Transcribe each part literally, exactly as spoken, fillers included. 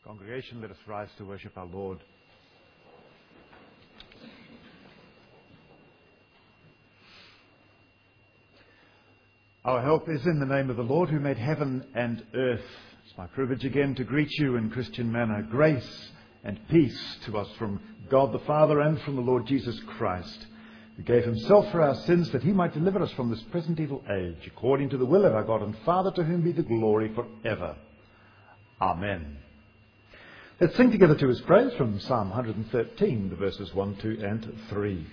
Congregation, let us rise to worship our Lord. Our help is in the name of the Lord who made heaven and earth. It's my privilege again to greet you in Christian manner. Grace and peace to us from God the Father and from the Lord Jesus Christ, who gave himself for our sins that he might deliver us from this present evil age, according to the will of our God and Father, to whom be the glory forever. Amen. Let's sing together to his praise from Psalm one thirteen, the verses one, two and three.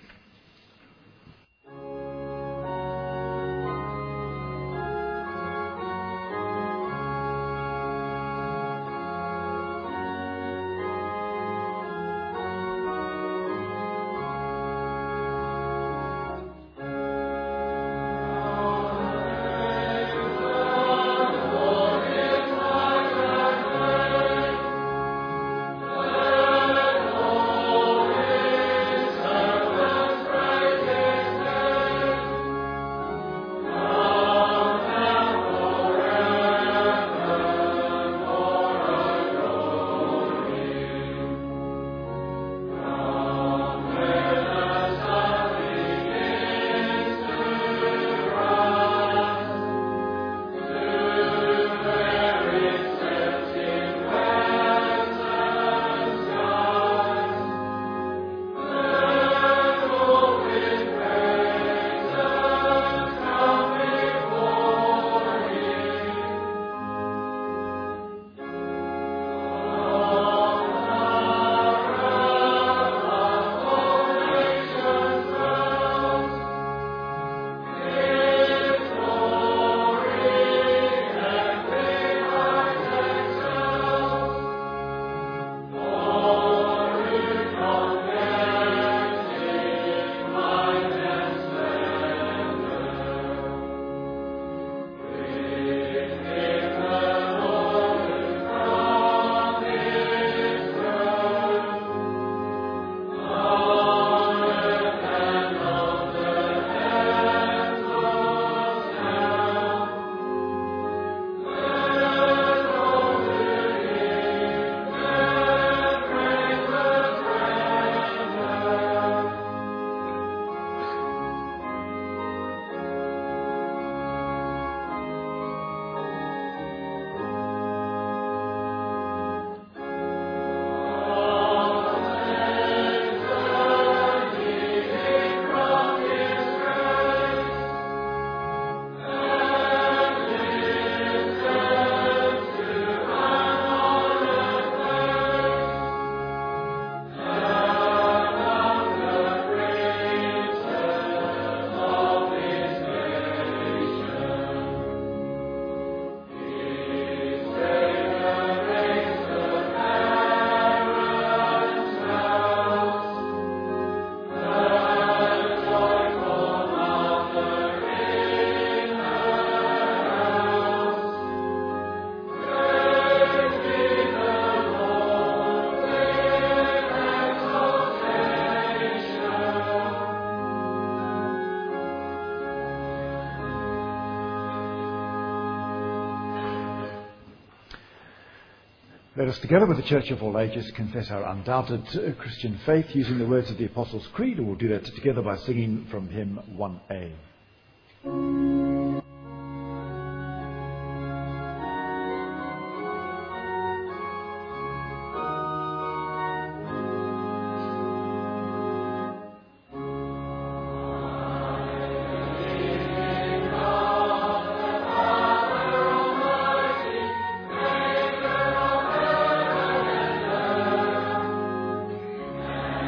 Let us, together with the Church of all ages, confess our undoubted Christian faith using the words of the Apostles' Creed, and we'll do that together by singing from hymn one A.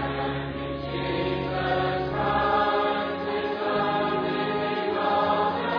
Jesus Christ is only begotten.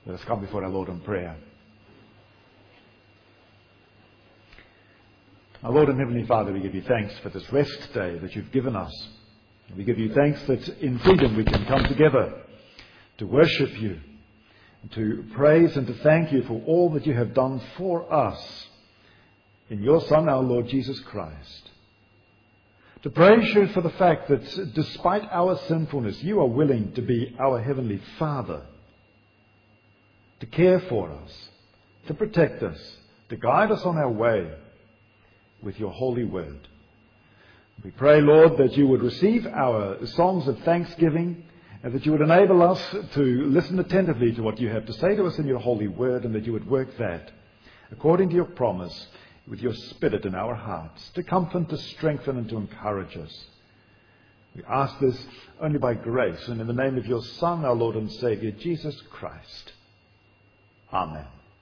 Let us come before our Lord in prayer. Our Lord and Heavenly Father, we give you thanks for this rest day that you've given us. We give you thanks that in freedom we can come together to worship you, to praise and to thank you for all that you have done for us in your Son, our Lord Jesus Christ. To praise you for the fact that despite our sinfulness, you are willing to be our Heavenly Father, to care for us, to protect us, to guide us on our way with your holy word. We pray, Lord, that you would receive our songs of thanksgiving and that you would enable us to listen attentively to what you have to say to us in your holy word, and that you would work that according to your promise with your Spirit in our hearts, to comfort, to strengthen and to encourage us. We ask this only by grace and in the name of your Son, our Lord and Saviour, Jesus Christ. Amen.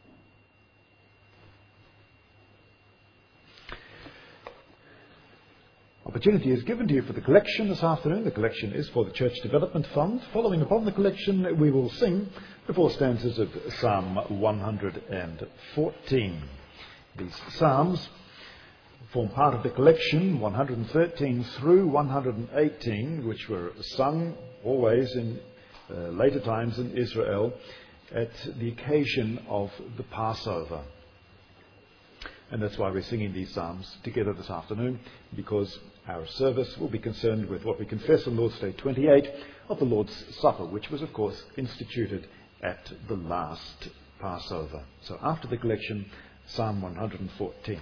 Opportunity is given to you for the collection this afternoon. The collection is for the Church Development Fund. Following upon the collection, we will sing the four stanzas of Psalm one hundred fourteen. These psalms form part of the collection one hundred thirteen through one hundred eighteen, which were sung always in uh, later times in Israel at the occasion of the Passover. And that's why we're singing these psalms together this afternoon, because our service will be concerned with what we confess on Lord's Day twenty-eight of the Lord's Supper, which was, of course, instituted at the last Passover. So after the collection, Psalm one hundred fourteen.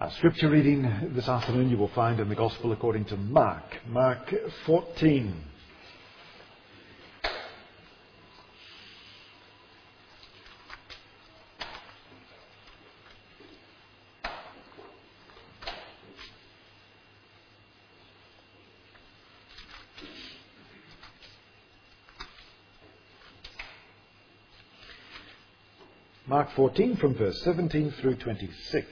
Our scripture reading this afternoon you will find in the Gospel according to Mark, Mark fourteen. Mark fourteen from verse seventeen through twenty-six.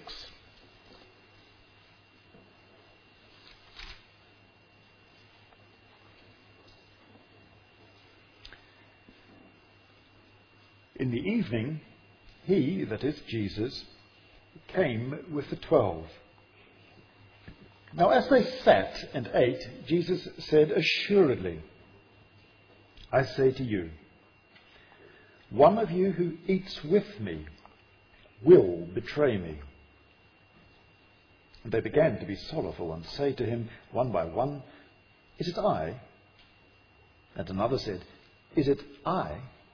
In the evening, he, that is Jesus, came with the twelve. Now as they sat and ate, Jesus said, "Assuredly, I say to you, one of you who eats with me will betray me." And they began to be sorrowful and say to him one by one, "Is it I?" And another said, "Is it I?"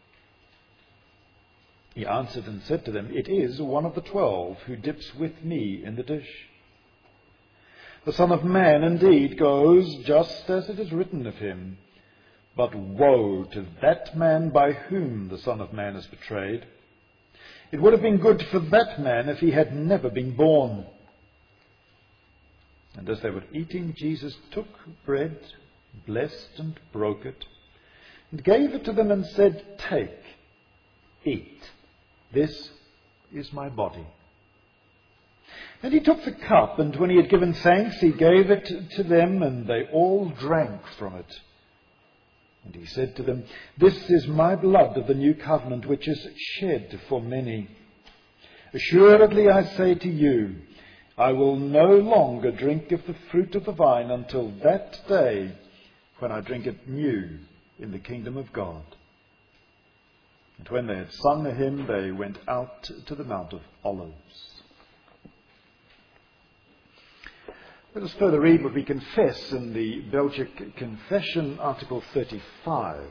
He answered and said to them, "It is one of the twelve who dips with me in the dish. The Son of Man indeed goes just as it is written of him. But woe to that man by whom the Son of Man is betrayed. It would have been good for that man if he had never been born." And as they were eating, Jesus took bread, blessed and broke it, and gave it to them and said, "Take, eat. This is my body." And he took the cup, and when he had given thanks, he gave it to them, and they all drank from it. And he said to them, "This is my blood of the new covenant, which is shed for many. Assuredly I say to you, I will no longer drink of the fruit of the vine until that day when I drink it new in the kingdom of God." And when they had sung a hymn, they went out to the Mount of Olives. Let us further read what we confess in the Belgic Confession, Article thirty-five.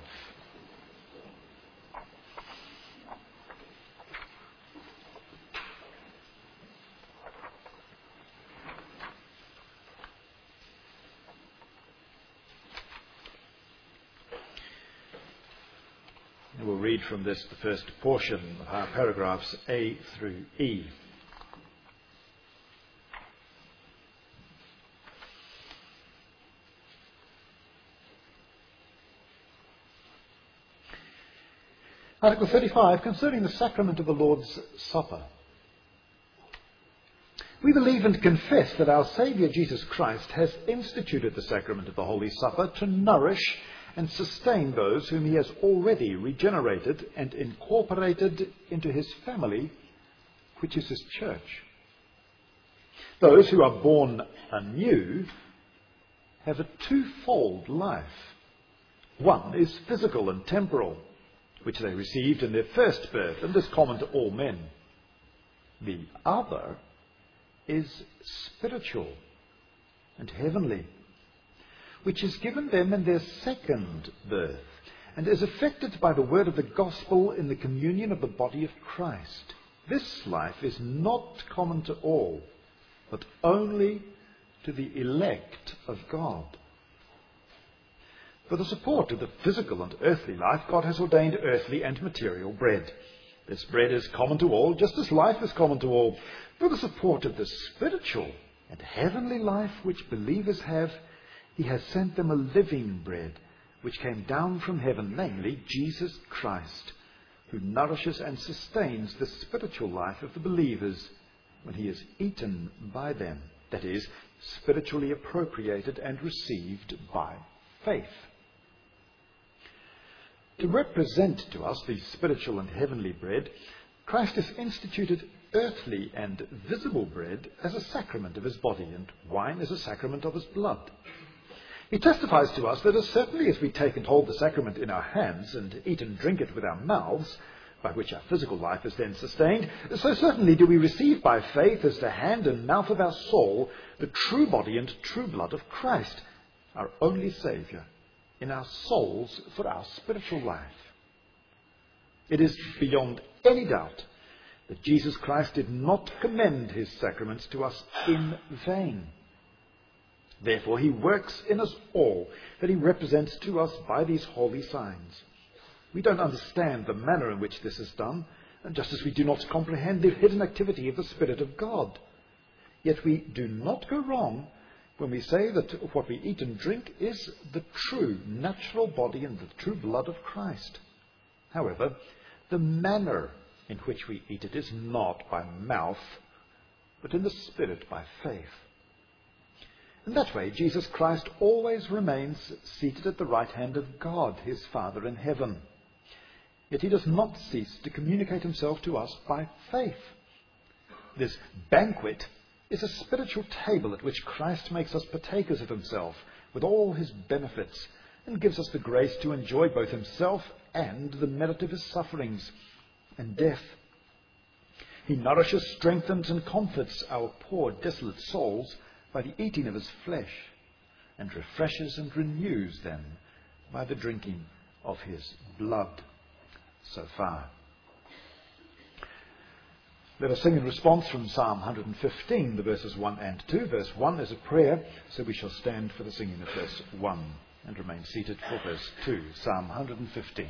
We'll read from this the first portion of our paragraphs A through E. Article thirty-five, concerning the sacrament of the Lord's Supper. We believe and confess that our Saviour Jesus Christ has instituted the sacrament of the Holy Supper to nourish and sustain those whom he has already regenerated and incorporated into his family, which is his church. Those who are born anew have a twofold life. One is physical and temporal, which they received in their first birth and is common to all men. The other is spiritual and heavenly, which is given them in their second birth, and is affected by the word of the gospel in the communion of the body of Christ. This life is not common to all, but only to the elect of God. For the support of the physical and earthly life, God has ordained earthly and material bread. This bread is common to all, just as life is common to all. For the support of the spiritual and heavenly life which believers have, he has sent them a living bread, which came down from heaven, namely Jesus Christ, who nourishes and sustains the spiritual life of the believers when he is eaten by them, that is, spiritually appropriated and received by faith. To represent to us the spiritual and heavenly bread, Christ has instituted earthly and visible bread as a sacrament of his body, and wine as a sacrament of his blood. He testifies to us that as certainly as we take and hold the sacrament in our hands and eat and drink it with our mouths, by which our physical life is then sustained, so certainly do we receive by faith as the hand and mouth of our soul the true body and true blood of Christ, our only Saviour, in our souls for our spiritual life. It is beyond any doubt that Jesus Christ did not commend his sacraments to us in vain. Therefore he works in us all that he represents to us by these holy signs. We don't understand the manner in which this is done, and just as we do not comprehend the hidden activity of the Spirit of God. Yet we do not go wrong when we say that what we eat and drink is the true natural body and the true blood of Christ. However, the manner in which we eat it is not by mouth, but in the Spirit by faith. In that way, Jesus Christ always remains seated at the right hand of God, his Father in heaven. Yet he does not cease to communicate himself to us by faith. This banquet is a spiritual table at which Christ makes us partakers of himself with all his benefits and gives us the grace to enjoy both himself and the merit of his sufferings and death. He nourishes, strengthens, and comforts our poor, desolate souls by the eating of his flesh, and refreshes and renews them by the drinking of his blood. So far. Let us sing in response from Psalm one fifteen, the verses one and two. Verse one is a prayer, so we shall stand for the singing of verse one and remain seated for verse two. Psalm one fifteen.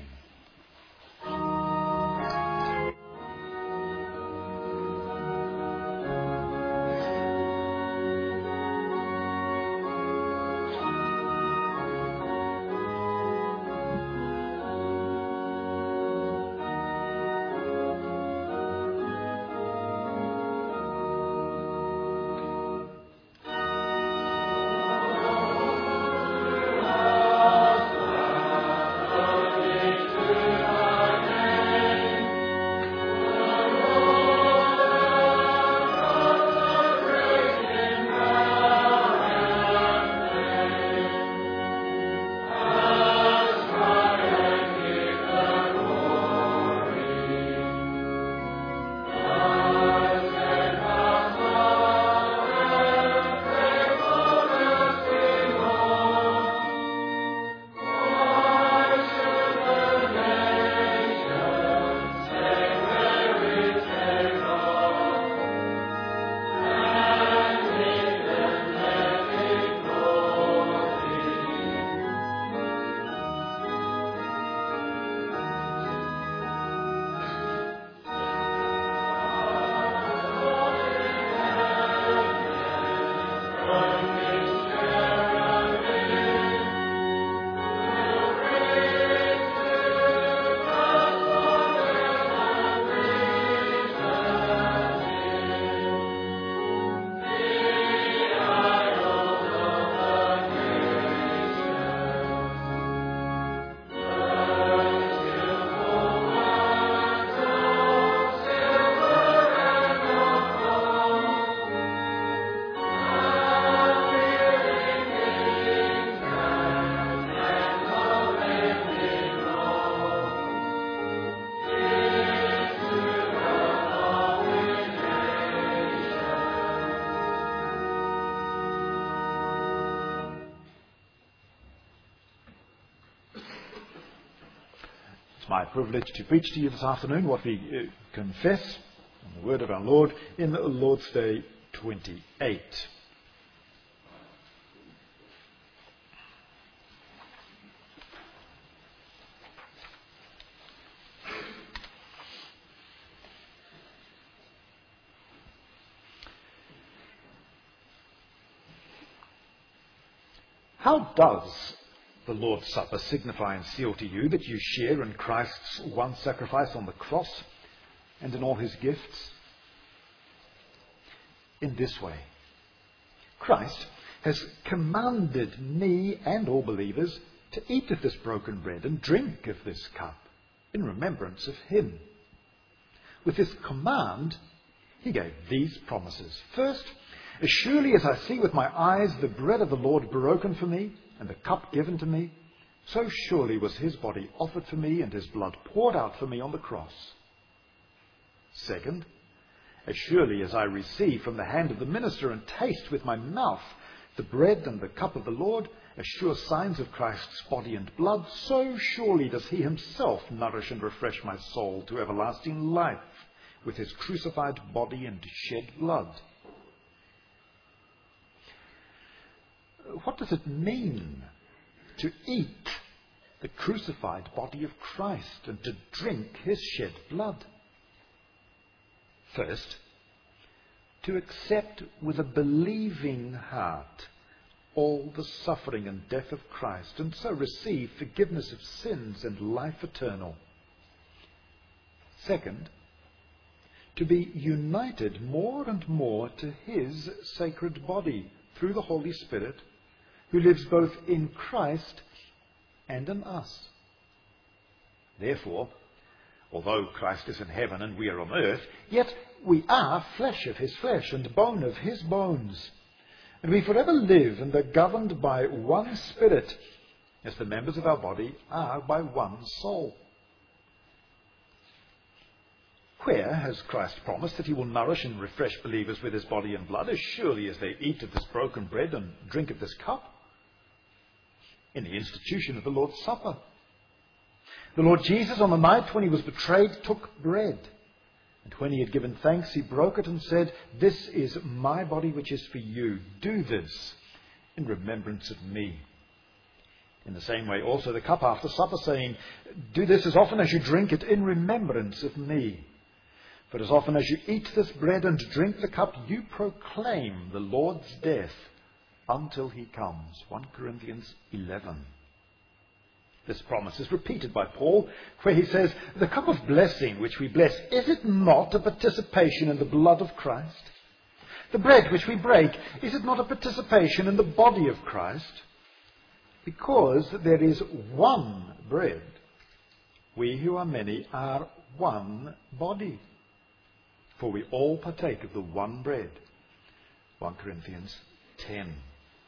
It's my privilege to preach to you this afternoon what we uh, confess in the word of our Lord in the Lord's Day twenty-eight. How does the Lord's Supper signify and seal to you that you share in Christ's one sacrifice on the cross and in all his gifts? In this way, Christ has commanded me and all believers to eat of this broken bread and drink of this cup in remembrance of him. With this command, he gave these promises. First, as surely as I see with my eyes the bread of the Lord broken for me, and the cup given to me, so surely was his body offered for me and his blood poured out for me on the cross. Second, as surely as I receive from the hand of the minister and taste with my mouth the bread and the cup of the Lord, as sure signs of Christ's body and blood, so surely does he himself nourish and refresh my soul to everlasting life with his crucified body and shed blood. What does it mean to eat the crucified body of Christ and to drink his shed blood? First, to accept with a believing heart all the suffering and death of Christ, and so receive forgiveness of sins and life eternal. Second, to be united more and more to his sacred body through the Holy Spirit, who lives both in Christ and in us. Therefore, although Christ is in heaven and we are on earth, yet we are flesh of his flesh and bone of his bones. And we forever live and are governed by one Spirit, as the members of our body are by one soul. Where has Christ promised that he will nourish and refresh believers with his body and blood as surely as they eat of this broken bread and drink of this cup? In the institution of the Lord's Supper. The Lord Jesus, on the night when he was betrayed, took bread. And when he had given thanks, he broke it and said, "This is my body which is for you. Do this in remembrance of me." In the same way also the cup after supper, saying, "Do this as often as you drink it in remembrance of me. For as often as you eat this bread and drink the cup, you proclaim the Lord's death until he comes." First Corinthians eleven. This promise is repeated by Paul, where he says, "The cup of blessing which we bless, is it not a participation in the blood of Christ? The bread which we break, is it not a participation in the body of Christ? Because there is one bread, we who are many are one body. For we all partake of the one bread." First Corinthians ten.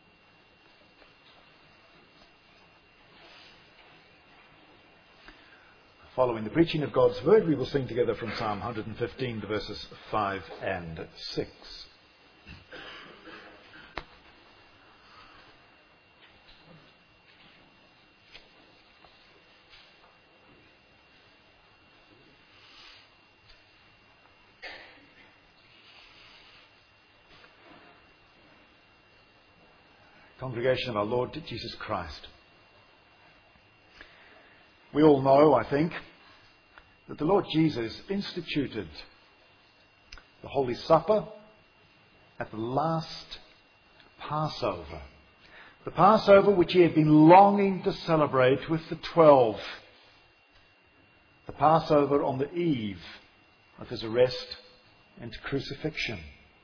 Following the preaching of God's word, we will sing together from Psalm one hundred fifteen, verses five and six. Congregation of our Lord Jesus Christ. We all know, I think, that the Lord Jesus instituted the Holy Supper at the last Passover. The Passover which he had been longing to celebrate with the twelve. The Passover on the eve of his arrest and crucifixion.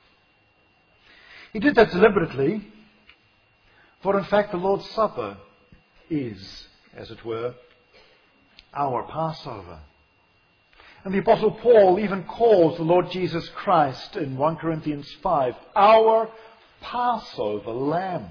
He did that deliberately, for in fact the Lord's Supper is, as it were, our Passover. And the Apostle Paul even calls the Lord Jesus Christ in First Corinthians five, our Passover Lamb.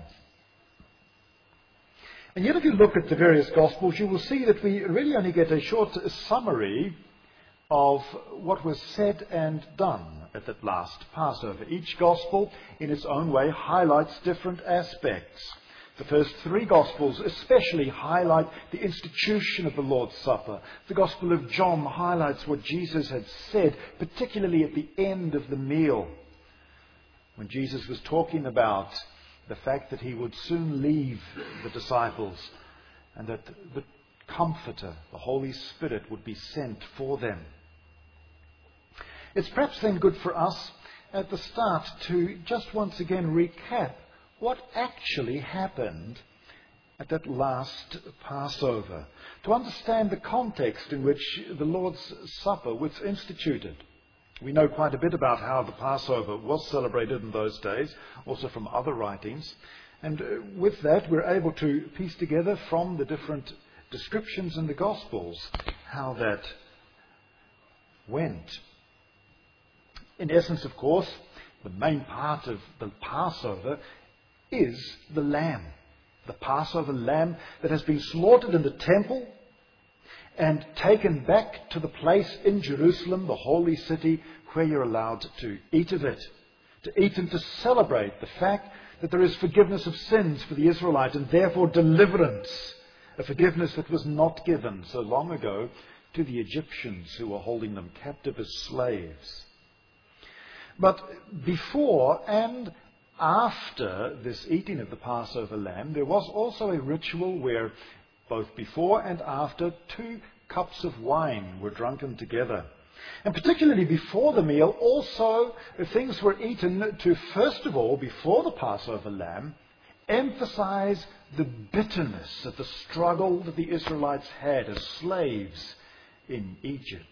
And yet if you look at the various Gospels, you will see that we really only get a short summary of what was said and done at that last Passover. Each Gospel, in its own way, highlights different aspects. The first three Gospels especially highlight the institution of the Lord's Supper. The Gospel of John highlights what Jesus had said, particularly at the end of the meal, when Jesus was talking about the fact that he would soon leave the disciples and that the Comforter, the Holy Spirit, would be sent for them. It's perhaps then good for us at the start to just once again recap what actually happened at that last Passover, to understand the context in which the Lord's Supper was instituted. We know quite a bit about how the Passover was celebrated in those days, also from other writings. And with that, we're able to piece together from the different descriptions in the Gospels how that went. In essence, of course, the main part of the Passover is the lamb. The Passover lamb that has been slaughtered in the temple and taken back to the place in Jerusalem, the holy city, where you're allowed to eat of it. To eat and to celebrate the fact that there is forgiveness of sins for the Israelite and therefore deliverance. A forgiveness that was not given so long ago to the Egyptians who were holding them captive as slaves. But before and after this eating of the Passover lamb, there was also a ritual where both before and after two cups of wine were drunken together. And particularly before the meal, also things were eaten to, first of all, before the Passover lamb, emphasize the bitterness of the struggle that the Israelites had as slaves in Egypt.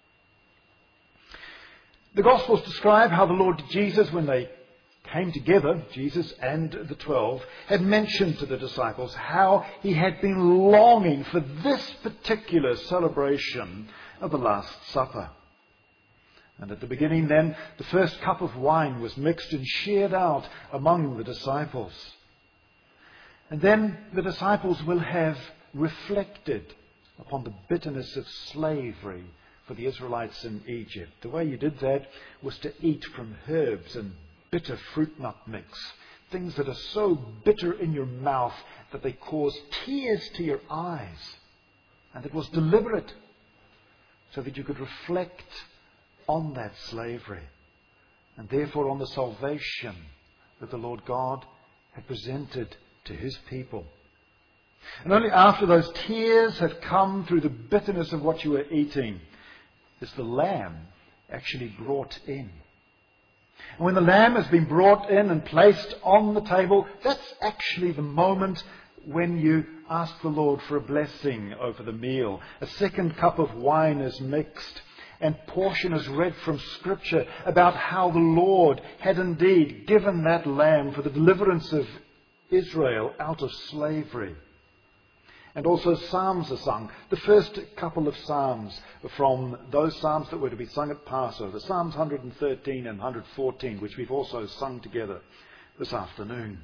The Gospels describe how the Lord Jesus, when they came together, Jesus and the twelve, had mentioned to the disciples how he had been longing for this particular celebration of the Last Supper. And at the beginning then, the first cup of wine was mixed and shared out among the disciples. And then the disciples will have reflected upon the bitterness of slavery for the Israelites in Egypt. The way you did that was to eat from herbs and bitter fruit nut mix, things that are so bitter in your mouth that they cause tears to your eyes. And it was deliberate so that you could reflect on that slavery and therefore on the salvation that the Lord God had presented to his people. And only after those tears had come through the bitterness of what you were eating is the lamb actually brought in. And when the lamb has been brought in and placed on the table, that's actually the moment when you ask the Lord for a blessing over the meal. A second cup of wine is mixed, and portion is read from Scripture about how the Lord had indeed given that lamb for the deliverance of Israel out of slavery. And also psalms are sung. The first couple of psalms from those psalms that were to be sung at Passover, Psalms one hundred thirteen and one hundred fourteen, which we've also sung together this afternoon.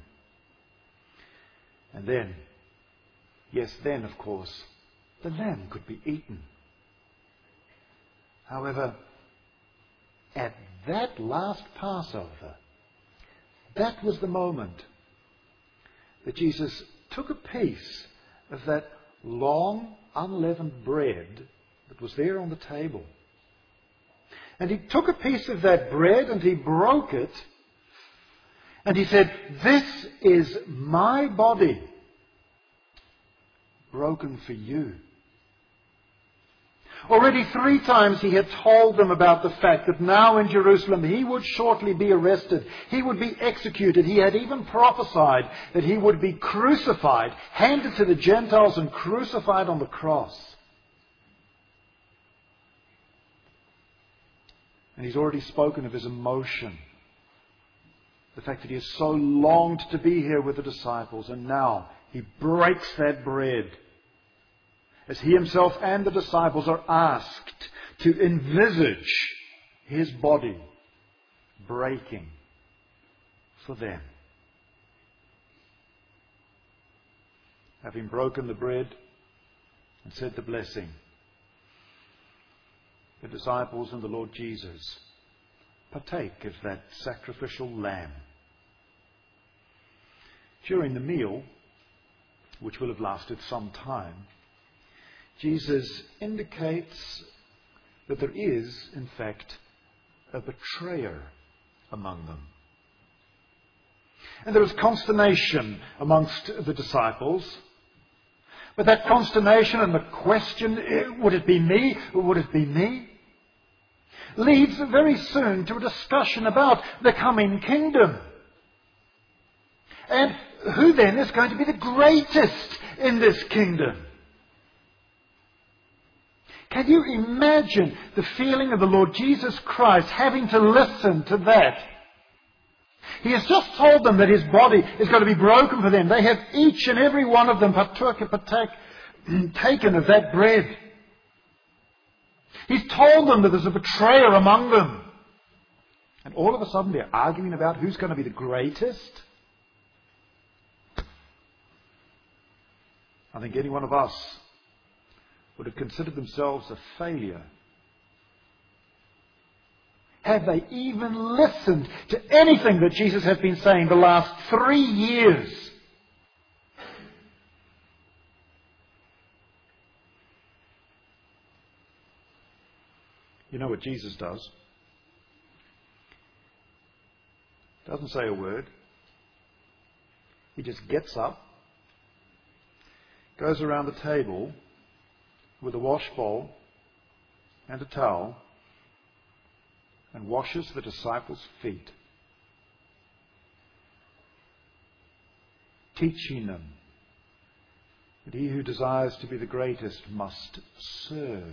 And then, yes, then, of course, the lamb could be eaten. However, at that last Passover, that was the moment that Jesus took a piece of that long, unleavened bread that was there on the table. And he took a piece of that bread and he broke it. And he said, "This is my body, broken for you." Already three times he had told them about the fact that now in Jerusalem he would shortly be arrested. He would be executed. He had even prophesied that he would be crucified, handed to the Gentiles and crucified on the cross. And he's already spoken of his emotion. The fact that he has so longed to be here with the disciples. And now he breaks that bread, as he himself and the disciples are asked to envisage his body breaking for them. Having broken the bread and said the blessing, the disciples and the Lord Jesus partake of that sacrificial lamb. During the meal, which will have lasted some time, Jesus indicates that there is, in fact, a betrayer among them. And there is consternation amongst the disciples. But that consternation and the question, would it be me? Would it be me? Leads very soon to a discussion about the coming kingdom. And who then is going to be the greatest in this kingdom? Can you imagine the feeling of the Lord Jesus Christ having to listen to that? He has just told them that his body is going to be broken for them. They have each and every one of them partook, partake, taken of that bread. He's told them that there's a betrayer among them. And all of a sudden they're arguing about who's going to be the greatest. I think any one of us would have considered themselves a failure. Have they even listened to anything that Jesus has been saying the last three years? You know what Jesus does? Doesn't say a word. He just gets up, goes around the table with a wash bowl and a towel, and washes the disciples' feet, teaching them that he who desires to be the greatest must serve.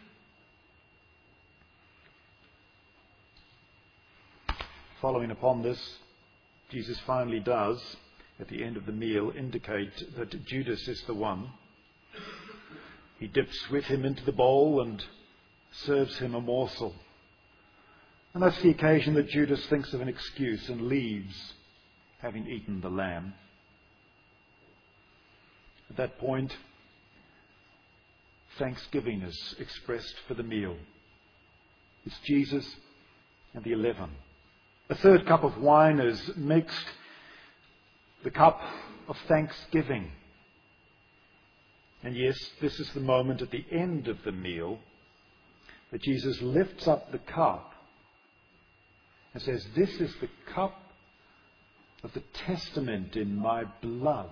Following upon this, Jesus finally does, at the end of the meal, indicate that Judas is the one. He dips with him into the bowl and serves him a morsel. And that's the occasion that Judas thinks of an excuse and leaves, having eaten the lamb. At that point, thanksgiving is expressed for the meal. It's Jesus and the eleven. A third cup of wine is mixed, the cup of thanksgiving. And yes, this is the moment at the end of the meal that Jesus lifts up the cup and says, "This is the cup of the testament in my blood.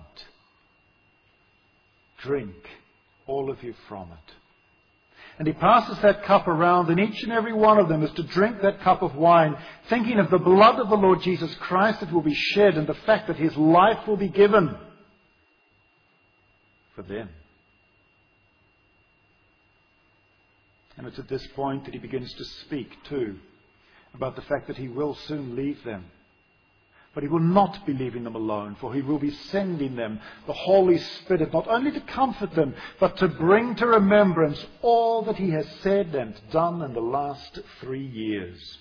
Drink, all of you, from it." And he passes that cup around, and each and every one of them is to drink that cup of wine, thinking of the blood of the Lord Jesus Christ that will be shed and the fact that his life will be given for them. And it's at this point that he begins to speak, too, about the fact that he will soon leave them. But he will not be leaving them alone, for he will be sending them the Holy Spirit, not only to comfort them, but to bring to remembrance all that he has said and done in the last three years.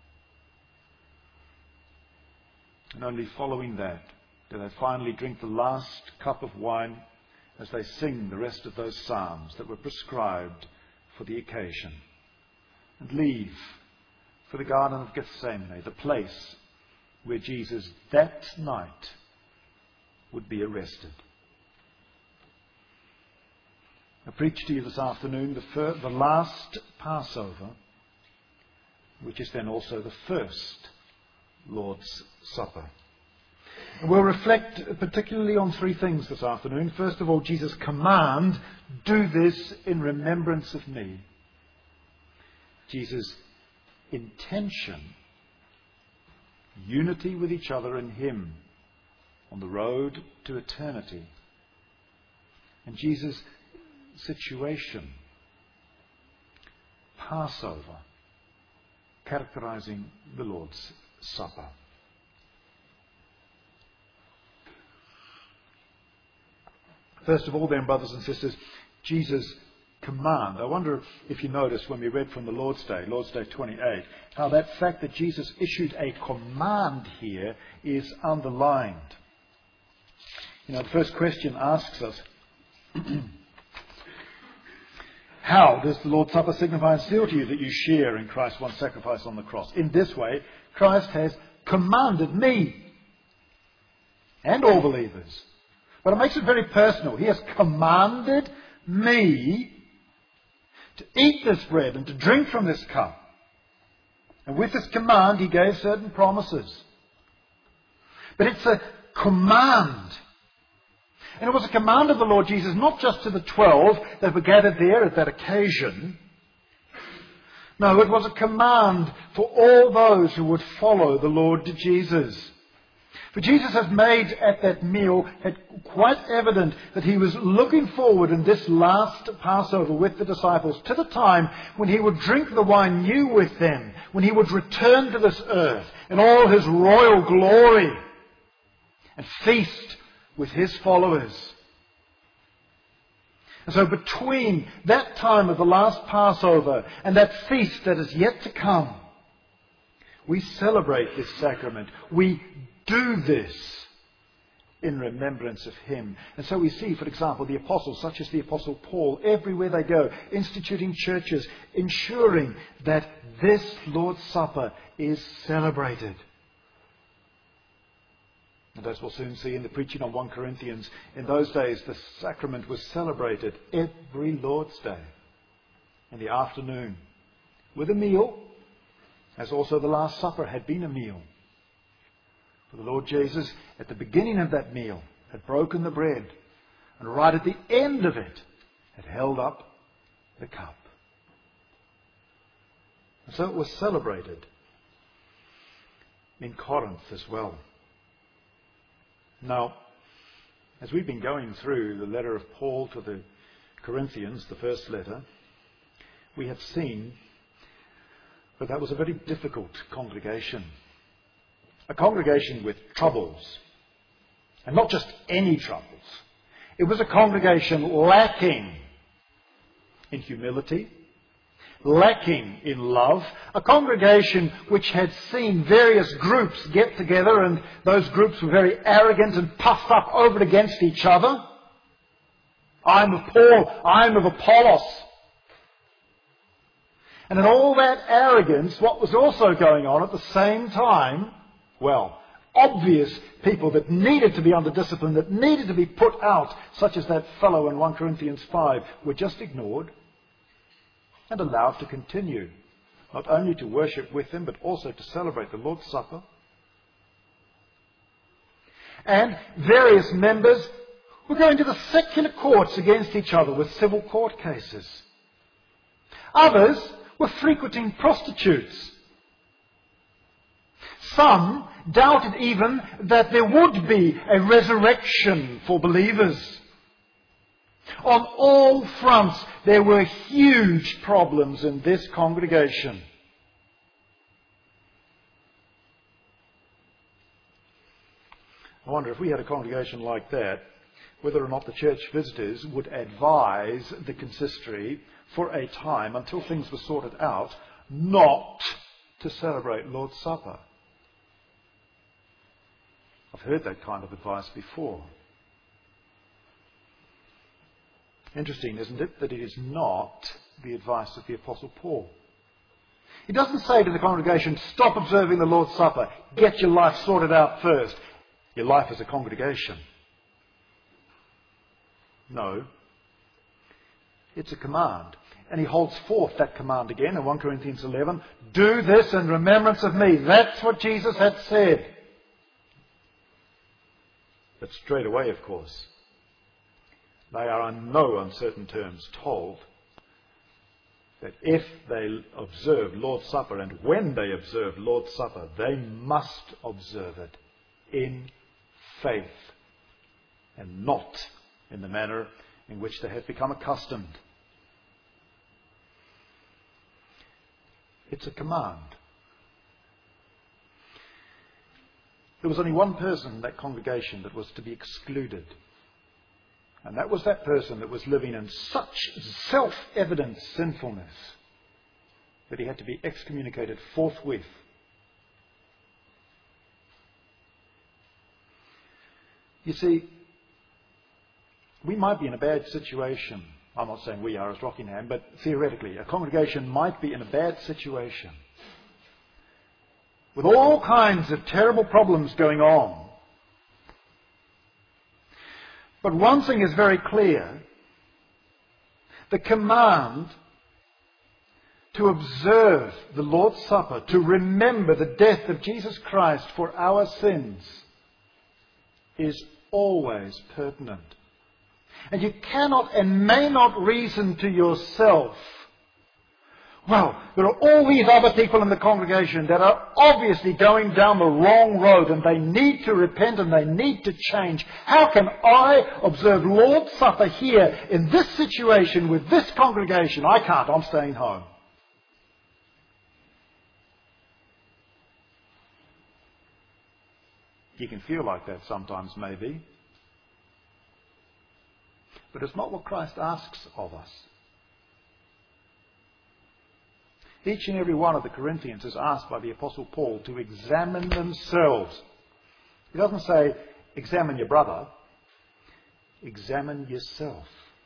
And only following that do they finally drink the last cup of wine as they sing the rest of those psalms that were prescribed for the occasion, and leave for the Garden of Gethsemane, the place where Jesus that night would be arrested. I preach to you this afternoon the, fir- the last Passover, which is then also the first Lord's Supper. And we'll reflect particularly on three things this afternoon. First of all, Jesus' command, "Do this in remembrance of me." Jesus' intention, unity with each other in him on the road to eternity. And Jesus' situation, Passover, characterizing the Lord's Supper. First of all then, brothers and sisters, Jesus' command. I wonder if, if you noticed when we read from the Lord's Day, Lord's Day twenty-eight, how that fact that Jesus issued a command here is underlined. You know, the first question asks us, how does the Lord's Supper signify and seal to you that you share in Christ's one sacrifice on the cross? In this way, Christ has commanded me and all believers. But it makes it very personal. He has commanded me to eat this bread and to drink from this cup. And with this command, he gave certain promises. But it's a command. And it was a command of the Lord Jesus, not just to the twelve that were gathered there at that occasion. No, it was a command for all those who would follow the Lord Jesus. For Jesus has made at that meal it quite evident that he was looking forward in this last Passover with the disciples to the time when he would drink the wine new with them, when he would return to this earth in all his royal glory and feast with his followers. And so between that time of the last Passover and that feast that is yet to come, we celebrate this sacrament. We do this in remembrance of him. And so we see, for example, the apostles, such as the Apostle Paul, everywhere they go, instituting churches, ensuring that this Lord's Supper is celebrated. And as we'll soon see in the preaching on First Corinthians, in those days the sacrament was celebrated every Lord's Day in the afternoon with a meal, as also the Last Supper had been a meal. For the Lord Jesus, at the beginning of that meal, had broken the bread, and right at the end of it, had held up the cup. And so it was celebrated in Corinth as well. Now, as we've been going through the letter of Paul to the Corinthians, the first letter, we have seen that that was a very difficult congregation. A congregation with troubles. And not just any troubles. It was a congregation lacking in humility, lacking in love, a congregation which had seen various groups get together, and those groups were very arrogant and puffed up over against each other. I'm of Paul, I'm of Apollos. And in all that arrogance, what was also going on at the same time, well, obvious people that needed to be under discipline, that needed to be put out, such as that fellow in First Corinthians five, were just ignored and allowed to continue, not only to worship with him, but also to celebrate the Lord's Supper. And various members were going to the secular courts against each other with civil court cases. Others were frequenting prostitutes. Some doubted even that there would be a resurrection for believers. On all fronts, there were huge problems in this congregation. I wonder if we had a congregation like that, whether or not the church visitors would advise the consistory for a time until things were sorted out not to celebrate Lord's Supper. I've heard that kind of advice before. Interesting, isn't it, that it is not the advice of the Apostle Paul. He doesn't say to the congregation, stop observing the Lord's Supper, get your life sorted out first. Your life as a congregation. No. It's a command. And he holds forth that command again in First Corinthians eleven. Do this in remembrance of me. That's what Jesus had said. But straight away, of course, they are on no uncertain terms told that if they observe Lord's Supper, and when they observe Lord's Supper, they must observe it in faith and not in the manner in which they have become accustomed. It's a command. There was only one person in that congregation that was to be excluded. And that was that person that was living in such self-evident sinfulness that he had to be excommunicated forthwith. You see, we might be in a bad situation. I'm not saying we are as Rockingham, but theoretically, a congregation might be in a bad situation with all kinds of terrible problems going on. But one thing is very clear. The command to observe the Lord's Supper, to remember the death of Jesus Christ for our sins, is always pertinent. And you cannot and may not reason to yourself, well, there are all these other people in the congregation that are obviously going down the wrong road and they need to repent and they need to change. How can I observe Lord's Supper here in this situation with this congregation? I can't. I'm staying home. You can feel like that sometimes, maybe. But it's not what Christ asks of us. Each and every one of the Corinthians is asked by the Apostle Paul to examine themselves. He doesn't say, examine your brother. Examine yourself.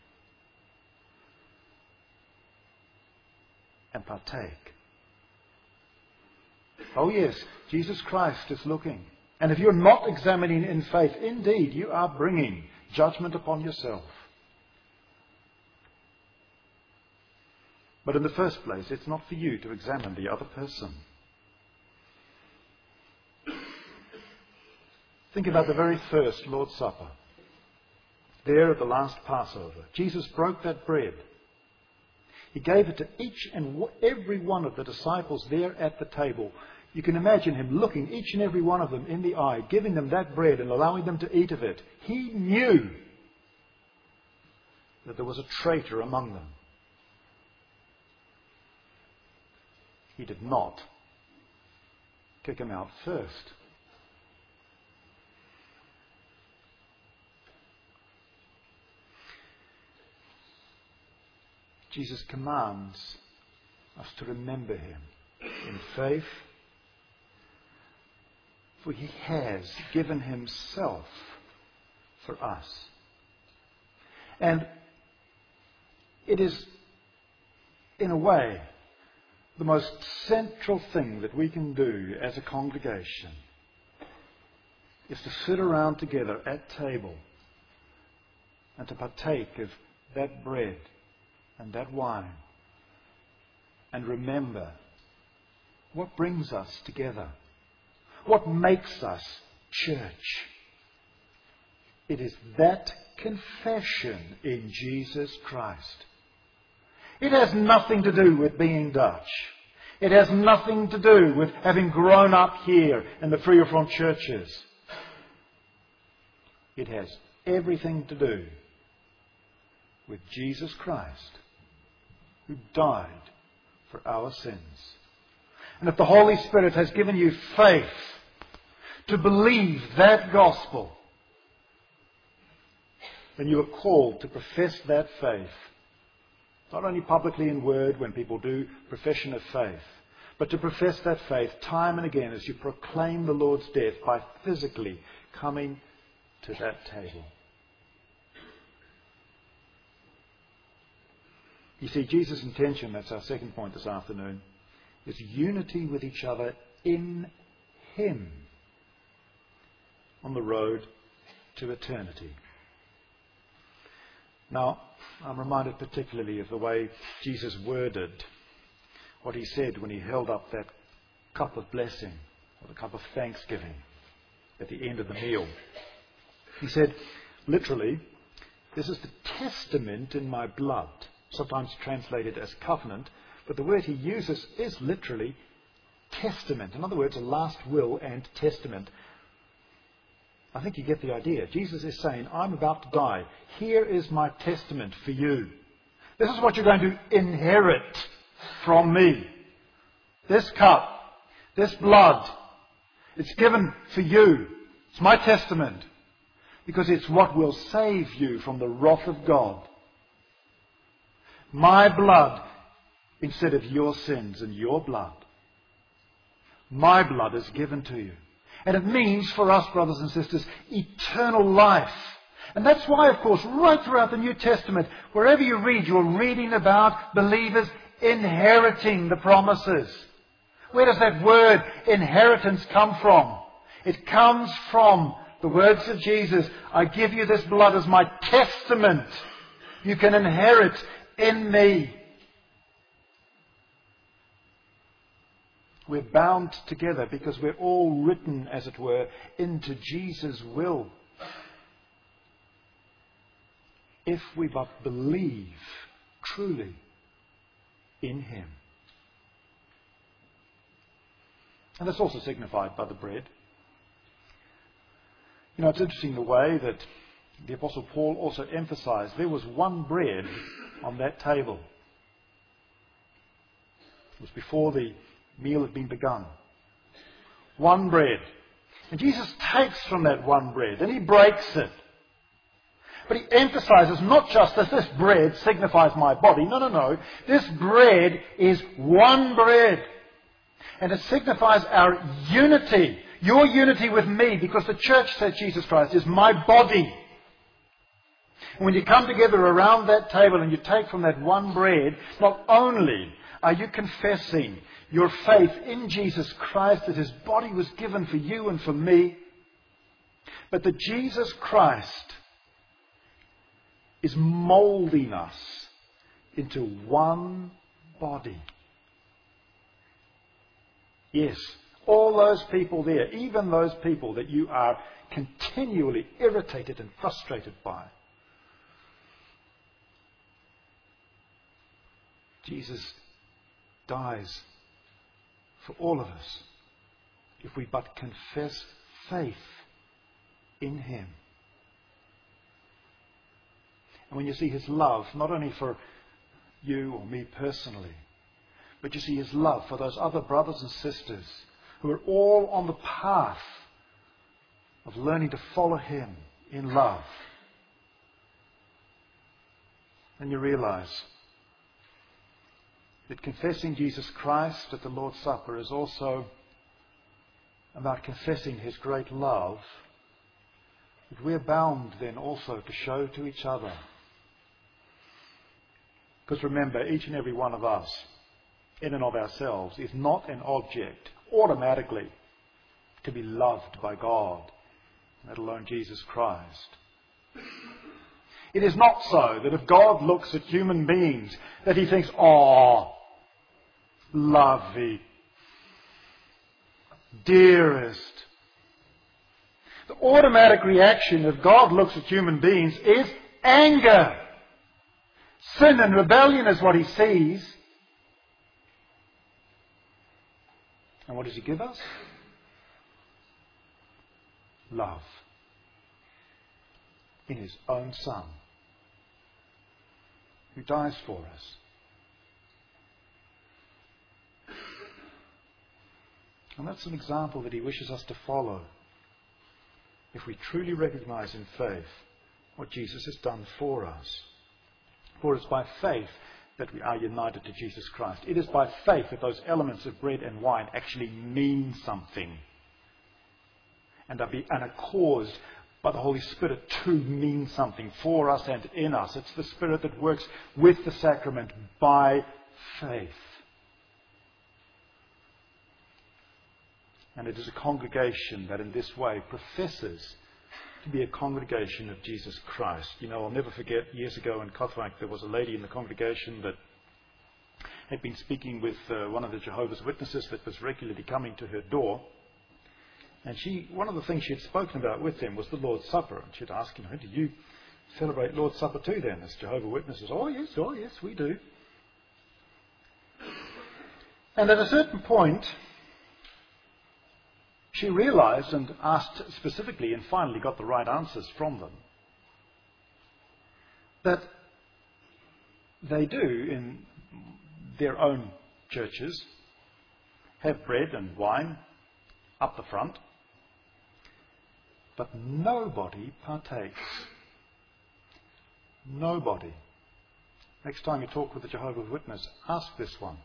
And partake. Oh yes, Jesus Christ is looking. And if you're not examining in faith, indeed, you are bringing judgment upon yourself. But in the first place, it's not for you to examine the other person. Think about the very first Lord's Supper. There at the last Passover, Jesus broke that bread. He gave it to each and every one of the disciples there at the table. You can imagine him looking each and every one of them in the eye, giving them that bread and allowing them to eat of it. He knew that there was a traitor among them. He did not kick him out first. Jesus commands us to remember him in faith, for he has given himself for us. And it is, in a way, the most central thing that we can do as a congregation is to sit around together at table and to partake of that bread and that wine and remember what brings us together, what makes us church. It is that confession in Jesus Christ. It has nothing to do with being Dutch. It has nothing to do with having grown up here in the Free Front churches. It has everything to do with Jesus Christ, who died for our sins. And if the Holy Spirit has given you faith to believe that gospel, then you are called to profess that faith. Not only publicly in word when people do profession of faith, but to profess that faith time and again as you proclaim the Lord's death by physically coming to that table. You see, Jesus' intention, that's our second point this afternoon, is unity with each other in him on the road to eternity. Now, I'm reminded particularly of the way Jesus worded what he said when he held up that cup of blessing, or the cup of thanksgiving, at the end of the meal. He said, literally, this is the testament in my blood, sometimes translated as covenant, but the word he uses is literally testament. In other words, a last will and testament. I think you get the idea. Jesus is saying, I'm about to die. Here is my testament for you. This is what you're going to inherit from me. This cup, this blood, it's given for you. It's my testament. Because it's what will save you from the wrath of God. My blood instead of your sins and your blood. My blood is given to you. And it means for us, brothers and sisters, eternal life. And that's why, of course, right throughout the New Testament, wherever you read, you're reading about believers inheriting the promises. Where does that word inheritance come from? It comes from the words of Jesus. I give you this blood as my testament. You can inherit in me. We're bound together because we're all written, as it were, into Jesus' will. If we but believe truly in him. And that's also signified by the bread. You know, it's interesting the way that the Apostle Paul also emphasized there was one bread on that table. It was before the meal had been begun. One bread. And Jesus takes from that one bread and he breaks it. But he emphasizes not just that this bread signifies my body. No, no, no. This bread is one bread. And it signifies our unity. Your unity with me, because the church, said Jesus Christ, is my body. And when you come together around that table and you take from that one bread, not only are you confessing your faith in Jesus Christ, that his body was given for you and for me, but that Jesus Christ is molding us into one body. Yes, all those people there, even those people that you are continually irritated and frustrated by. Jesus dies for all of us if we but confess faith in Him. And when you see His love, not only for you or me personally, but you see His love for those other brothers and sisters who are all on the path of learning to follow Him in love, then you realize that confessing Jesus Christ at the Lord's Supper is also about confessing His great love that we're bound then also to show to each other. Because remember, each and every one of us, in and of ourselves, is not an object automatically to be loved by God, let alone Jesus Christ. It is not so that if God looks at human beings that He thinks, oh, lovey, dearest. The automatic reaction if God looks at human beings is anger. Sin and rebellion is what He sees. And what does He give us? Love. In His own Son, who dies for us. And that's an example that He wishes us to follow if we truly recognize in faith what Jesus has done for us. For it's by faith that we are united to Jesus Christ. It is by faith that those elements of bread and wine actually mean something and are, be, and are caused by the Holy Spirit to mean something for us and in us. It's the Spirit that works with the sacrament by faith. And it is a congregation that in this way professes to be a congregation of Jesus Christ. You know, I'll never forget, years ago in Katwijk, there was a lady in the congregation that had been speaking with uh, one of the Jehovah's Witnesses that was regularly coming to her door. And she, one of the things she had spoken about with them was the Lord's Supper. And she'd ask him, do you celebrate Lord's Supper too then, as Jehovah's Witnesses? Oh yes, oh yes, we do. And at a certain point, she realized and asked specifically and finally got the right answers from them that they do in their own churches have bread and wine up the front, but nobody partakes. Nobody. Next time you talk with a Jehovah's Witness, ask this one.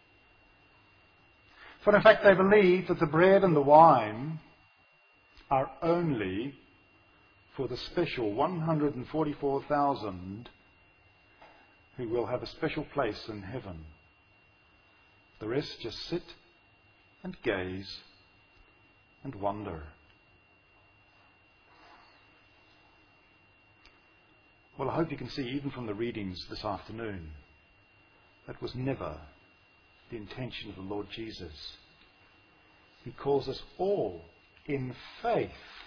For in fact they believe that the bread and the wine are only for the special one hundred forty-four thousand who will have a special place in heaven. The rest just sit and gaze and wonder. Well, I hope you can see, even from the readings this afternoon, that was never the intention of the Lord Jesus. He calls us all in faith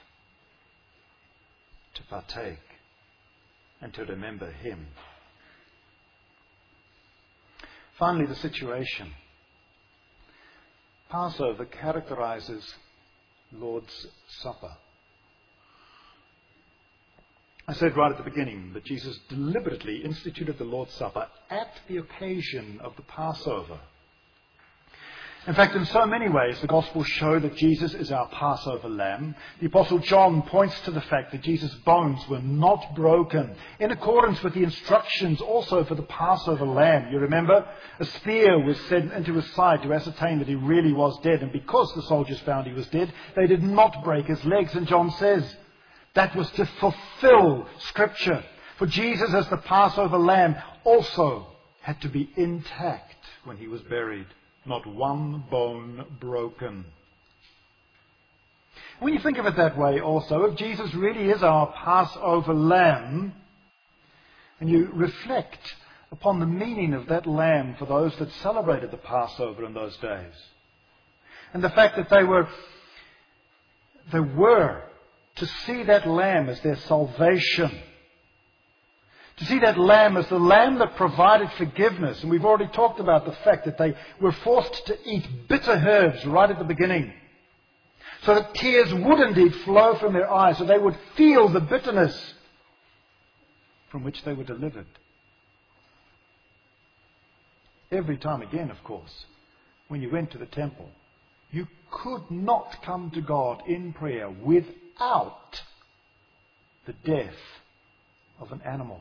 to partake and to remember Him. Finally, the situation. Passover characterizes Lord's Supper. I said right at the beginning that Jesus deliberately instituted the Lord's Supper at the occasion of the Passover. In fact, in so many ways, the Gospels show that Jesus is our Passover lamb. The Apostle John points to the fact that Jesus' bones were not broken, in accordance with the instructions also for the Passover lamb. You remember? A spear was sent into his side to ascertain that he really was dead. And because the soldiers found he was dead, they did not break his legs. And John says that was to fulfill Scripture. For Jesus, as the Passover lamb, also had to be intact when he was buried. Not one bone broken. When you think of it that way also, if Jesus really is our Passover lamb, and you reflect upon the meaning of that lamb for those that celebrated the Passover in those days. And the fact that they were, they were to see that lamb as their salvation. To see that lamb as the lamb that provided forgiveness. And we've already talked about the fact that they were forced to eat bitter herbs right at the beginning. So that tears would indeed flow from their eyes. So they would feel the bitterness from which they were delivered. Every time again, of course, when you went to the temple, you could not come to God in prayer without the death of an animal.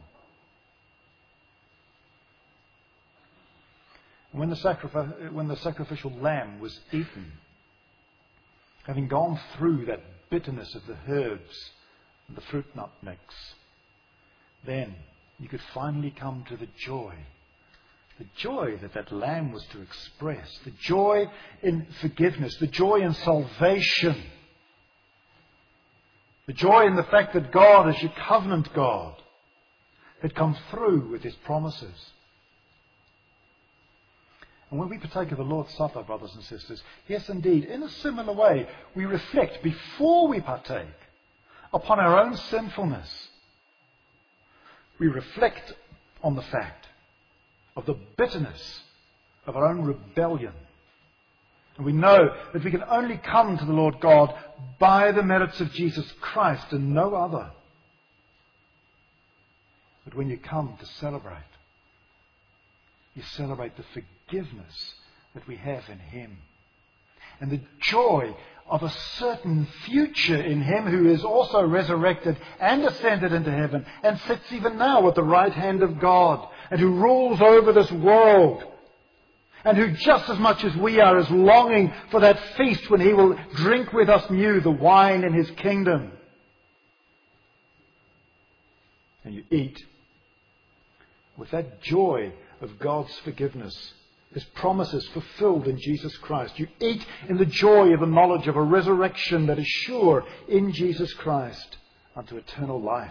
When the, sacrifice, when the sacrificial lamb was eaten, having gone through that bitterness of the herbs and the fruit nut mix, then you could finally come to the joy. The joy that that lamb was to express. The joy in forgiveness. The joy in salvation. The joy in the fact that God is your covenant God, had come through with His promises. And when we partake of the Lord's Supper, brothers and sisters, yes, indeed, in a similar way, we reflect before we partake upon our own sinfulness. We reflect on the fact of the bitterness of our own rebellion. And we know that we can only come to the Lord God by the merits of Jesus Christ and no other. But when you come to celebrate, you celebrate the forgiveness that we have in Him. And the joy of a certain future in Him who is also resurrected and ascended into heaven and sits even now at the right hand of God and who rules over this world and who just as much as we are is longing for that feast when He will drink with us new the wine in His kingdom. And you eat with that joy of God's forgiveness, His promises fulfilled in Jesus Christ. You eat in the joy of the knowledge of a resurrection that is sure in Jesus Christ unto eternal life.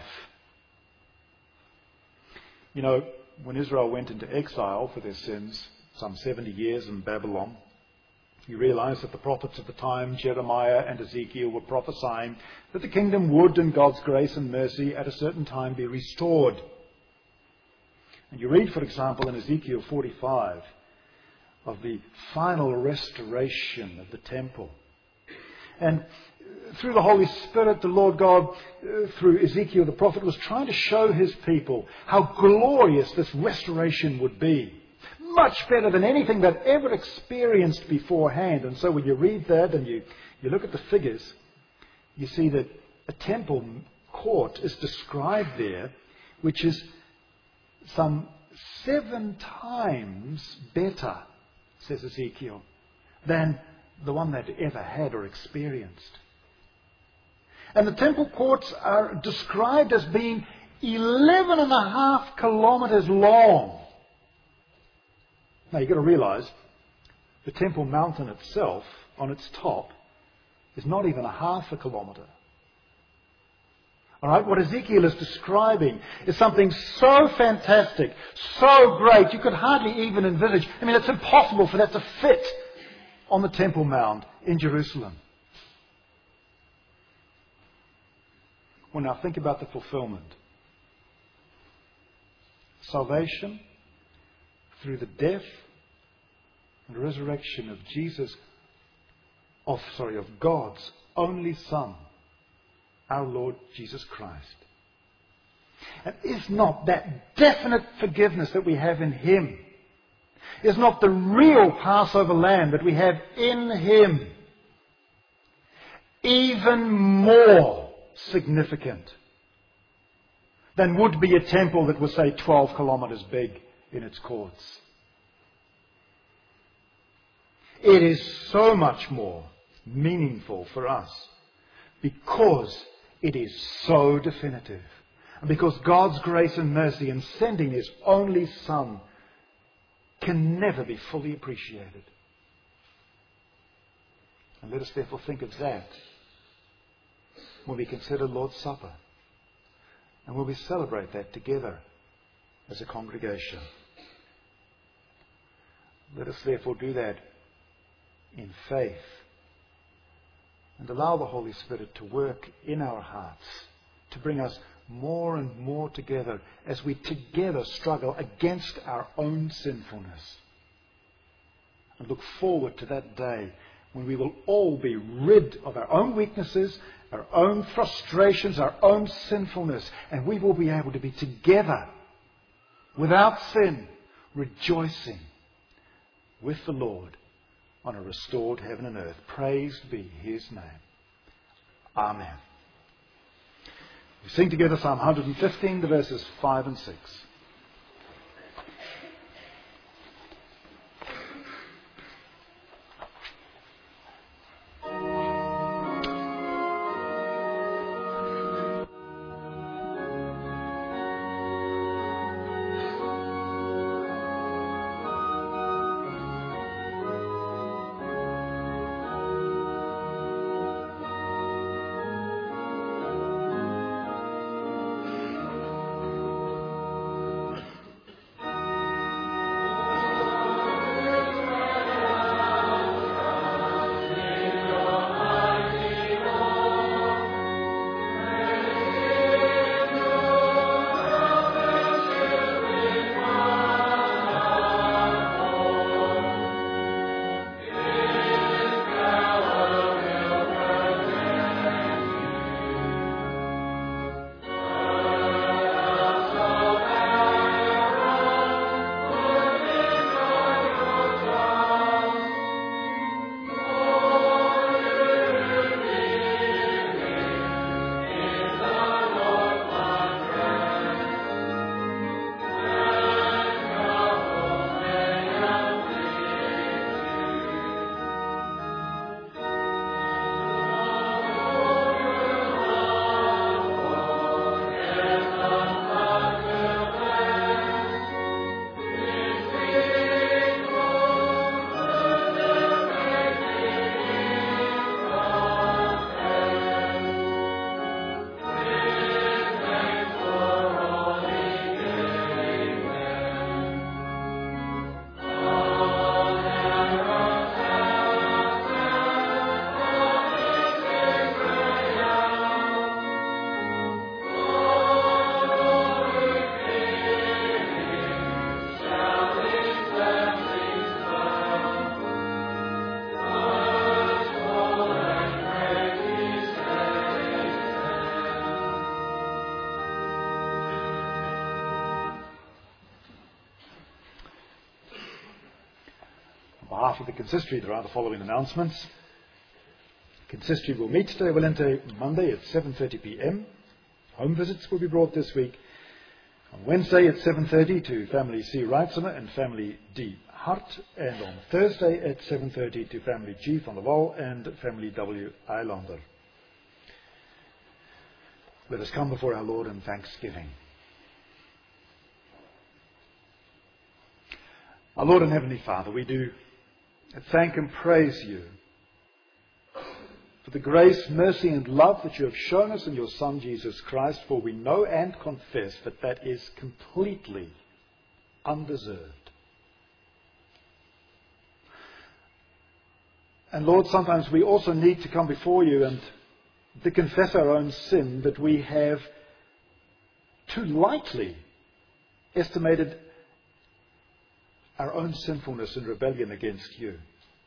You know, when Israel went into exile for their sins, some seventy years in Babylon, you realize that the prophets of the time, Jeremiah and Ezekiel, were prophesying that the kingdom would, in God's grace and mercy, at a certain time be restored. And you read, for example, in Ezekiel forty-five, of the final restoration of the temple. And through the Holy Spirit, the Lord God, uh, through Ezekiel the prophet, was trying to show His people how glorious this restoration would be. Much better than anything they'd ever experienced beforehand. And so when you read that and you, you look at the figures, you see that a temple court is described there, which is some seven times better, says Ezekiel, than the one they'd ever had or experienced. And the temple courts are described as being eleven and a half kilometres long. Now you've got to realise the Temple Mountain itself, on its top, is not even a half a kilometre. All right, what Ezekiel is describing is something so fantastic, so great, you could hardly even envisage. I mean, it's impossible for that to fit on the Temple Mount in Jerusalem. Well, now think about the fulfillment. Salvation through the death and resurrection of Jesus, of sorry, of God's only Son, our Lord Jesus Christ. And is not that definite forgiveness that we have in Him, is not the real Passover lamb that we have in Him, even more significant than would be a temple that was, say, twelve kilometres big in its courts? It is so much more meaningful for us because it is so definitive. And because God's grace and mercy in sending His only Son can never be fully appreciated. And let us therefore think of that when we consider Lord's Supper and when we celebrate that together as a congregation. Let us therefore do that in faith and allow the Holy Spirit to work in our hearts, to bring us more and more together as we together struggle against our own sinfulness. And look forward to that day when we will all be rid of our own weaknesses, our own frustrations, our own sinfulness, and we will be able to be together without sin, rejoicing with the Lord on a restored heaven and earth. Praised be His name. Amen. We sing together Psalm one fifteen, the verses five and six. On behalf of the consistory, there are the following announcements. Consistory will meet today, Willente, Monday at seven thirty p.m. Home visits will be brought this week. On Wednesday at seven thirty to family C. Reitzema and family D. Hart. And on Thursday at seven thirty to family G. van der Wal and family W. Eilander. Let us come before our Lord in thanksgiving. Our Lord and Heavenly Father, we do thank and praise you for the grace, mercy and love that you have shown us in your Son Jesus Christ, for we know and confess that that is completely undeserved. And Lord, sometimes we also need to come before you and to confess our own sin, that we have too lightly estimated our own sinfulness and rebellion against you.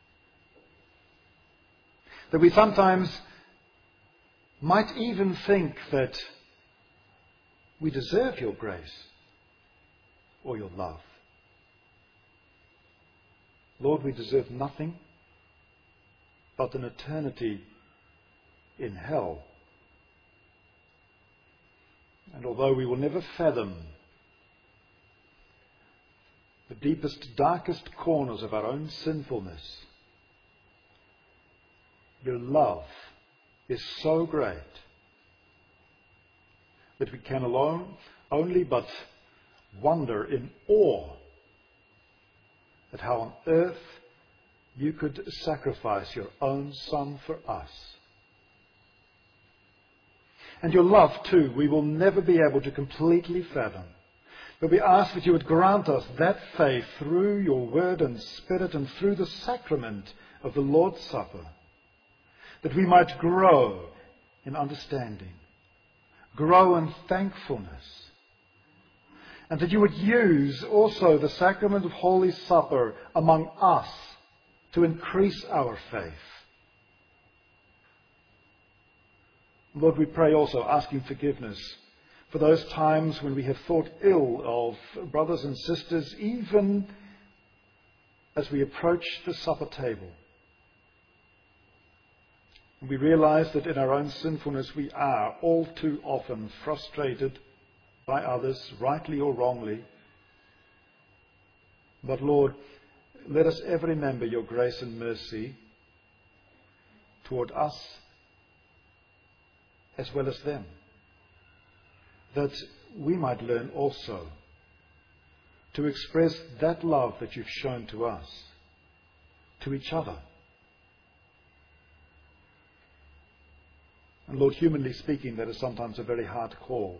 That we sometimes might even think that we deserve your grace or your love. Lord, we deserve nothing but an eternity in hell. And although we will never fathom the deepest, darkest corners of our own sinfulness, your love is so great that we can alone only but wonder in awe at how on earth you could sacrifice your own Son for us. And your love, too, we will never be able to completely fathom. But we ask that you would grant us that faith through your word and spirit and through the sacrament of the Lord's Supper, that we might grow in understanding, grow in thankfulness, and that you would use also the sacrament of Holy Supper among us to increase our faith. Lord, we pray also, asking forgiveness for those times when we have thought ill of brothers and sisters, even as we approach the supper table. We realize that in our own sinfulness we are all too often frustrated by others, rightly or wrongly. But Lord, let us ever remember your grace and mercy toward us as well as them, that we might learn also to express that love that you've shown to us, to each other. And Lord, humanly speaking, that is sometimes a very hard call.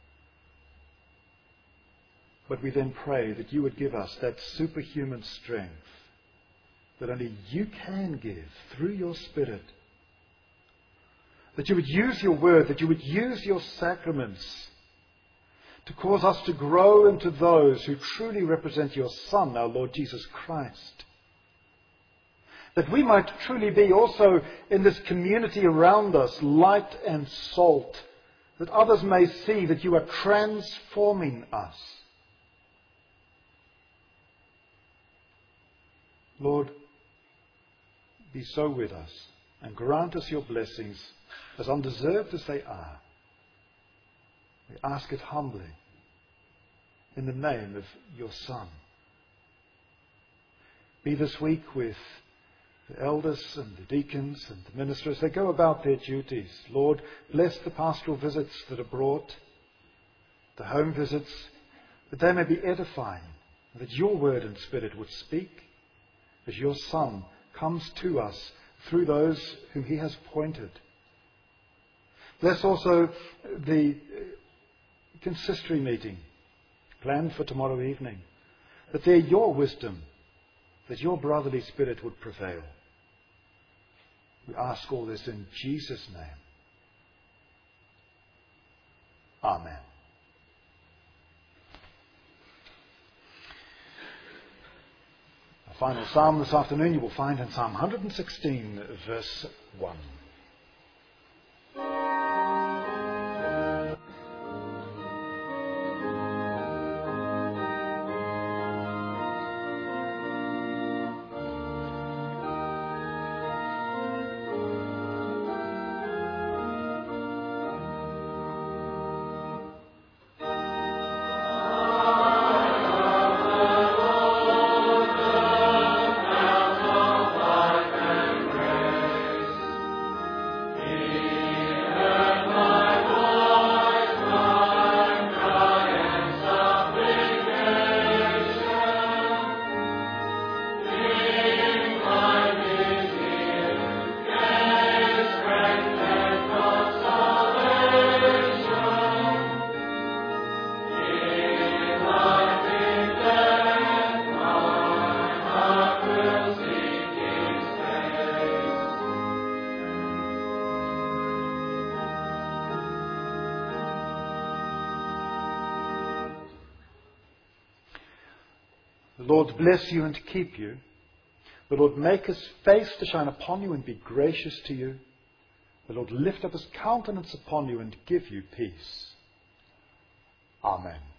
But we then pray that you would give us that superhuman strength that only you can give through your Spirit. That you would use your word, that you would use your sacraments to cause us to grow into those who truly represent your Son, our Lord Jesus Christ. That we might truly be also in this community around us, light and salt, that others may see that you are transforming us. Lord, be so with us and grant us your blessings, as undeserved as they are. We ask it humbly in the name of your Son. Be this week with the elders and the deacons and the ministers. They go about their duties. Lord, bless the pastoral visits that are brought, the home visits, that they may be edifying, that your word and spirit would speak as your Son comes to us through those whom he has appointed. Bless also the consistory meeting planned for tomorrow evening, that there your wisdom, that your brotherly spirit would prevail. We ask all this in Jesus' name. Amen. Our final psalm this afternoon you will find in Psalm one hundred sixteen, verse one. The Lord bless you and keep you. The Lord make his face to shine upon you and be gracious to you. The Lord lift up his countenance upon you and give you peace. Amen.